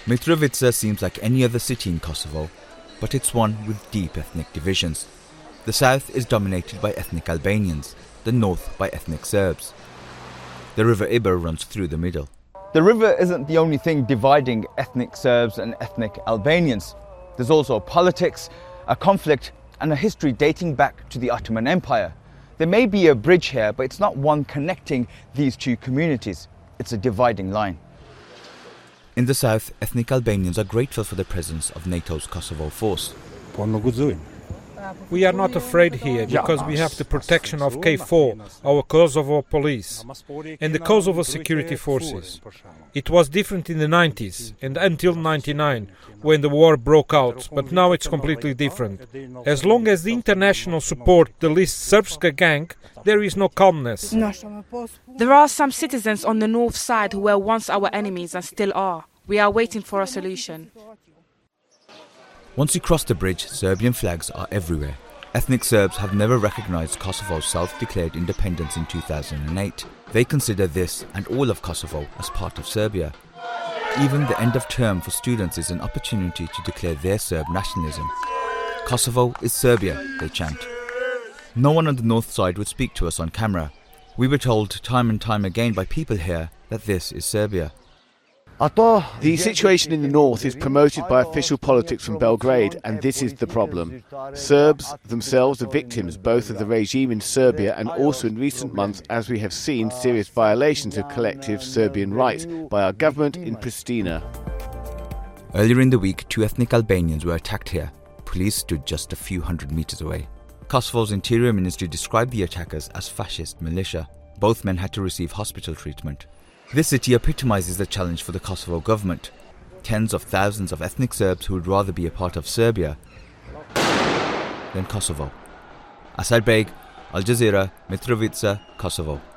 Mitrovica seems like any other city in Kosovo, but it's one with deep ethnic divisions. The south is dominated by ethnic Albanians, the north by ethnic Serbs. The river Iber runs through the middle. The river isn't the only thing dividing ethnic Serbs and ethnic Albanians. There's also politics, a conflict, and a history dating back to the Ottoman Empire. There may be a bridge here, but it's not one connecting these two communities. It's a dividing line. In the south, ethnic Albanians are grateful for the presence of NATO's Kosovo force. We are not afraid here because we have the protection of KFOR, our Kosovo police, and the Kosovo security forces. It was different in the 90s and until 99 when the war broke out, but now it's completely different. As long as the international support the least Srpska gang, there is no calmness. There are some citizens on the north side who were once our enemies and still are. We are waiting for a solution. Once you cross the bridge, Serbian flags are everywhere. Ethnic Serbs have never recognized Kosovo's self-declared independence in 2008. They consider this and all of Kosovo as part of Serbia. Even the end of term for students is an opportunity to declare their Serb nationalism. Kosovo is Serbia, they chant. No one on the north side would speak to us on camera. We were told time and time again by people here that this is Serbia. The situation in the north is promoted by official politics from Belgrade, and this is the problem. Serbs themselves are victims both of the regime in Serbia and also in recent months, as we have seen, serious violations of collective Serbian rights by our government in Pristina. Earlier in the week, 2 ethnic Albanians were attacked here. Police stood just a few hundred meters away. Kosovo's Interior Ministry described the attackers as fascist militia. Both men had to receive hospital treatment. This city epitomizes the challenge for the Kosovo government. Tens of thousands of ethnic Serbs who would rather be a part of Serbia than Kosovo. Asad Beg, Al Jazeera, Mitrovica, Kosovo.